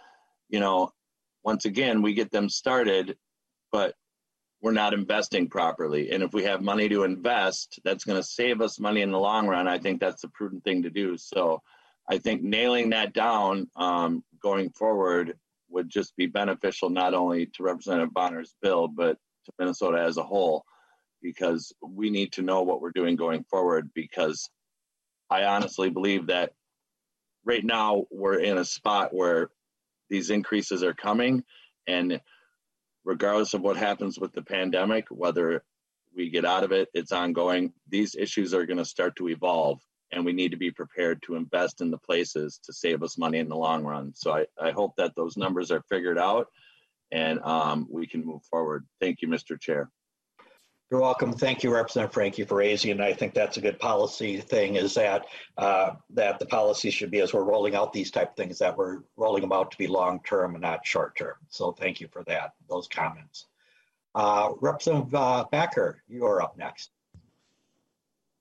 once again, we get them started, but we're not investing properly. And if we have money to invest, that's going to save us money in the long run. I think that's the prudent thing to do. So I think nailing that down going forward would just be beneficial, not only to Representative Bonner's bill, but to Minnesota as a whole, because we need to know what we're doing going forward, because I honestly believe that right now we're in a spot where these increases are coming, and regardless of what happens with the pandemic, whether we get out of it, it's ongoing, these issues are going to start to evolve, and we need to be prepared to invest in the places to save us money in the long run. So I hope that those numbers are figured out and we can move forward. Thank you, Mr. Chair. You're welcome. Thank you, Representative Franke, for raising, and I think that's a good policy thing, is that that the policy should be, as we're rolling out these type of things, that we're rolling them out to be long-term and not short-term. So thank you for that, those comments. Representative Backer, you are up next.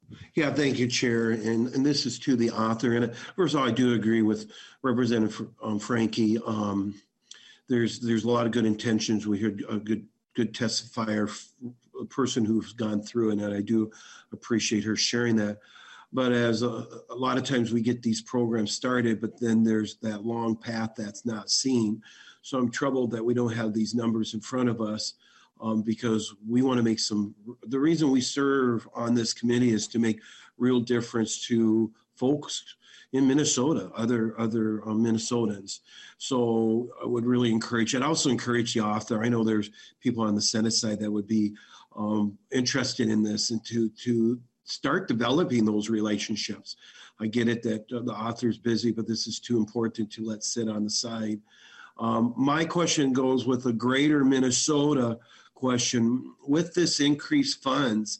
Yeah, thank you, Chair. And this is to the author. And first of all, I do agree with Representative Frankie. There's a lot of good intentions. We heard a good testifier, a person who's gone through, and I do appreciate her sharing that. But as a lot of times we get these programs started, but then there's that long path that's not seen. So I'm troubled that we don't have these numbers in front of us because we want to make the reason we serve on this committee is to make real difference to folks in Minnesota, other Minnesotans. So I would really encourage, I'd also encourage the author. I know there's people on the Senate side that would be interested in this and to start developing those relationships. I get it that the author's busy, but this is too important to let sit on the side. My question goes with the greater Minnesota question. With this increased funds,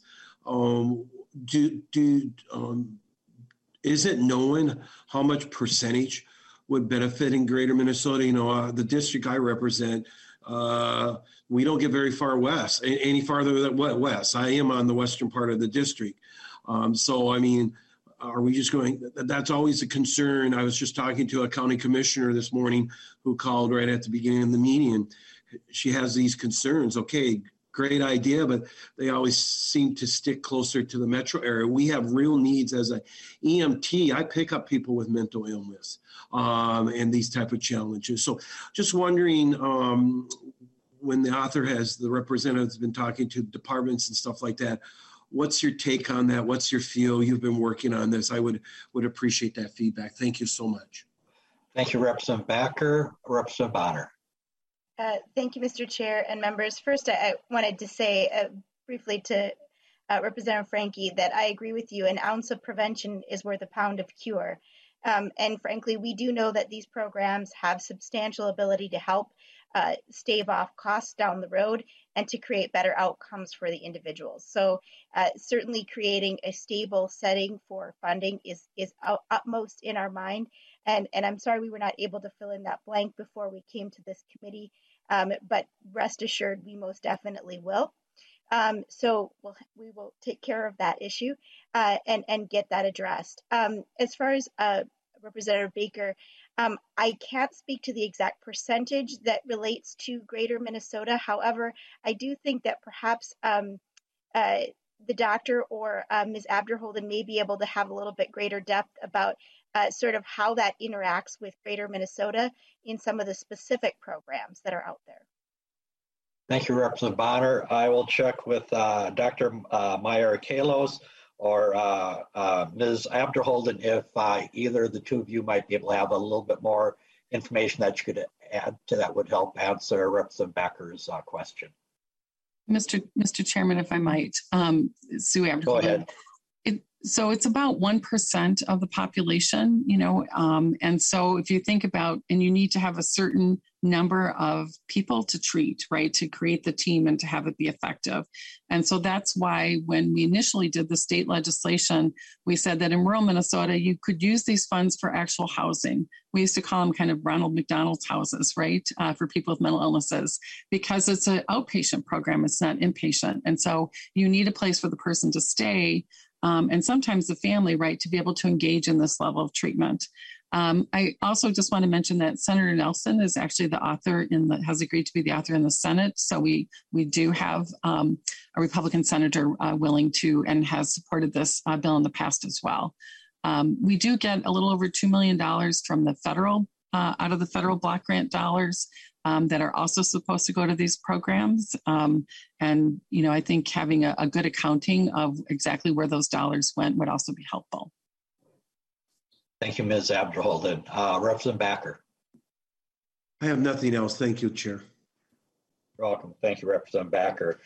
is it known how much percentage would benefit in greater Minnesota? You know, the district I represent, we don't get very far west, any farther than west. I am on the western part of the district. So, I mean, are we just going, that's always a concern. I was just talking to a county commissioner this morning who called right at the beginning of the meeting, and she has these concerns. Okay, great idea, but they always seem to stick closer to the metro area. We have real needs as an EMT. I pick up people with mental illness and these type of challenges. So just wondering, when the author has, the representatives been talking to departments and stuff like that, what's your take on that? What's your feel? You've been working on this. I would appreciate that feedback. Thank you so much. Thank you, Representative Backer. Representative Bonner. Thank you, Mr. Chair and members. First, I wanted to say briefly to Representative Frankie that I agree with you. An ounce of prevention is worth a pound of cure. And frankly, we do know that these programs have substantial ability to help stave off costs down the road and to create better outcomes for the individuals. So certainly creating a stable setting for funding is utmost in our mind. And I'm sorry we were not able to fill in that blank before we came to this committee, but rest assured we most definitely will. So we will take care of that issue and get that addressed. As far as Representative Baker, I can't speak to the exact percentage that relates to greater Minnesota. However, I do think that perhaps the doctor or Ms. Abderholden may be able to have a little bit greater depth about sort of how that interacts with greater Minnesota in some of the specific programs that are out there. Thank you, Representative Bonner. I will check with Dr. Meyer Kalos or Ms. Abderholden if either of the two of you might be able to have a little bit more information that you could add to that would help answer Representative Backer's question. Mr. Chairman, if I might, Sue Abderholden. Go ahead. So it's about 1% of the population, you know, and so if you think about, and you need to have a certain number of people to treat, right, to create the team and to have it be effective. And so that's why when we initially did the state legislation, we said that in rural Minnesota, you could use these funds for actual housing. We used to call them kind of Ronald McDonald's houses, right, for people with mental illnesses, because it's an outpatient program, it's not inpatient. And so you need a place for the person to stay. And sometimes the family, right, to be able to engage in this level of treatment. I also just want to mention that Senator Nelson is actually the author has agreed to be the author in the Senate. So we do have a Republican senator willing to and has supported this bill in the past as well. We do get a little over $2 million from the federal, out of the federal block grant dollars. That are also supposed to go to these programs. And, you know, I think having a good accounting of exactly where those dollars went would also be helpful. Thank you, Ms. Abderholden. Representative Backer. I have nothing else. Thank you, Chair. You're welcome. Thank you, Representative Backer.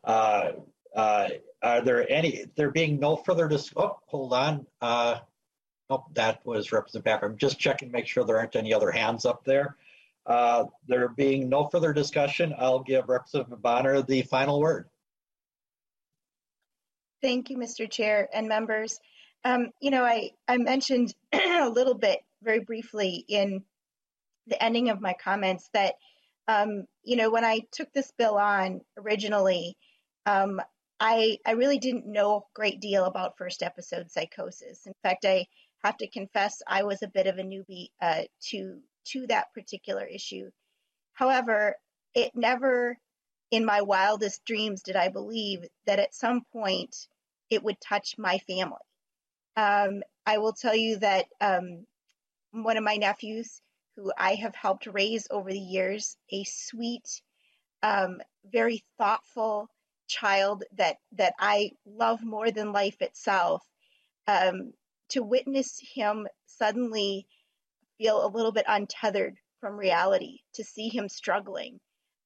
Are there being no further hold on. Nope, that was Representative Backer. I'm just checking to make sure there aren't any other hands up there. There being no further discussion, I'll give Representative Bonner the final word. Thank you, Mr. Chair and members. You know, I mentioned a little bit very briefly in the ending of my comments that, you know, when I took this bill on originally, I really didn't know a great deal about first episode psychosis. In fact, I have to confess I was a bit of a newbie to that particular issue. However, it never in my wildest dreams did I believe that at some point it would touch my family. I will tell you that one of my nephews, who I have helped raise over the years, a sweet, very thoughtful child that I love more than life itself, to witness him suddenly feel a little bit untethered from reality, to see him struggling,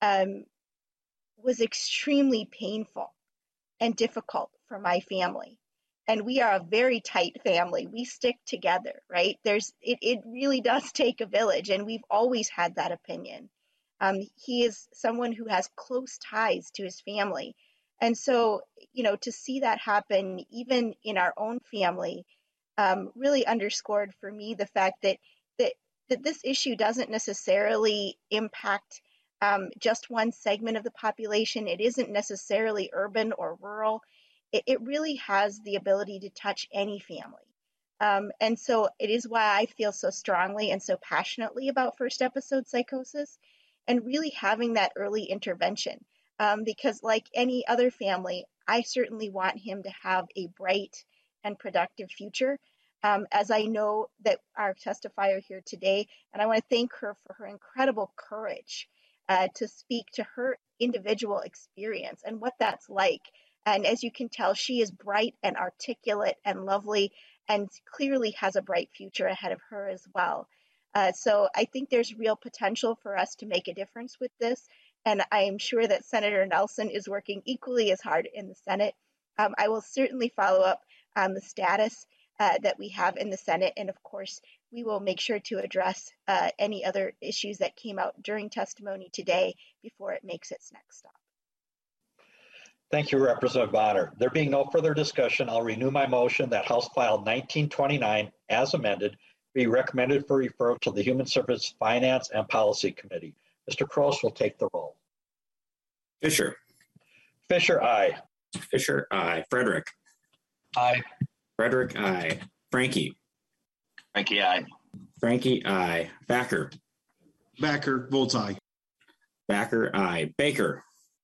was extremely painful and difficult for my family. And we are a very tight family. We stick together, right? It really does take a village, and we've always had that opinion. He is someone who has close ties to his family. And so, to see that happen, even in our own family, really underscored for me the fact that this issue doesn't necessarily impact just one segment of the population. It isn't necessarily urban or rural. It really has the ability to touch any family. And so it is why I feel so strongly and so passionately about first episode psychosis and really having that early intervention. Because like any other family, I certainly want him to have a bright and productive future. As I know that our testifier here today, and I want to thank her for her incredible courage to speak to her individual experience and what that's like. And as you can tell, she is bright and articulate and lovely and clearly has a bright future ahead of her as well. So I think there's real potential for us to make a difference with this. And I am sure that Senator Nelson is working equally as hard in the Senate. I will certainly follow up on the status that we have in the Senate. And of course, we will make sure to address any other issues that came out during testimony today before it makes its next stop. Thank you, Representative Bonner. There being no further discussion, I'll renew my motion that House File 1929, as amended, be recommended for referral to the Human Services Finance and Policy Committee. Mr. Cross will take the roll. Fisher. Fisher, aye. Fisher, aye. Frederick. Aye. Frederick, aye. Frankie. Frankie, aye. Frankie, aye. Backer. Backer votes aye. Backer, aye. Baker.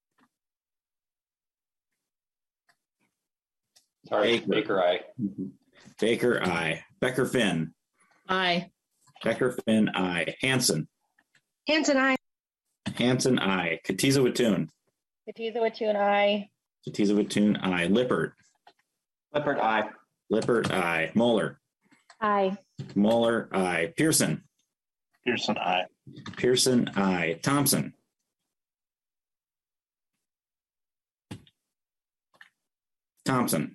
Sorry, Baker, aye. Baker, aye. Becker Finn. Aye. Becker Finn, aye. Hanson. Hanson, aye. Hanson, aye. Katiza Wattoon. Katiza Wattoon, aye. Katiza Wattoon, aye. Lippert. Lippert, aye. Lippert, aye. Moeller. Aye. Moeller, aye. Pearson. Pearson, aye. Pearson, aye. Thompson. Thompson.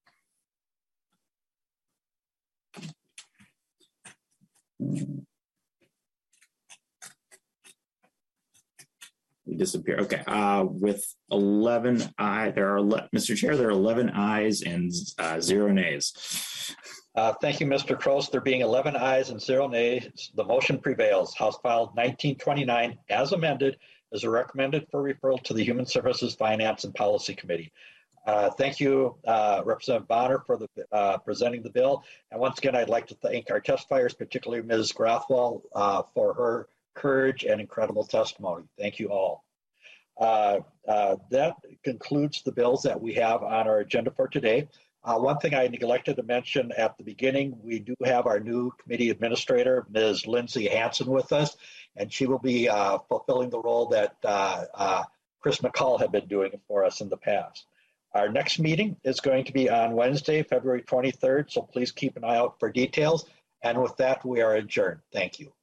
We disappear. Okay. With 11 ayes, Mr. Chair, there are 11 ayes and 0 nays. Thank you, Mr. Cross. There being 11 ayes and 0 nays, the motion prevails. House File 1929, as amended, is recommended for referral to the Human Services Finance and Policy Committee. Thank you, Representative Bonner, for presenting the bill. And once again, I'd like to thank our testifiers, particularly Ms. Grathwell, for her courage and incredible testimony. Thank you all. That concludes the bills that we have on our agenda for today. One thing I neglected to mention at the beginning, we do have our new committee administrator, Ms. Lindsay Hanson, with us, and she will be fulfilling the role that Chris McCall had been doing for us in the past. Our next meeting is going to be on Wednesday, February 23rd, so please keep an eye out for details. And with that, we are adjourned. Thank you.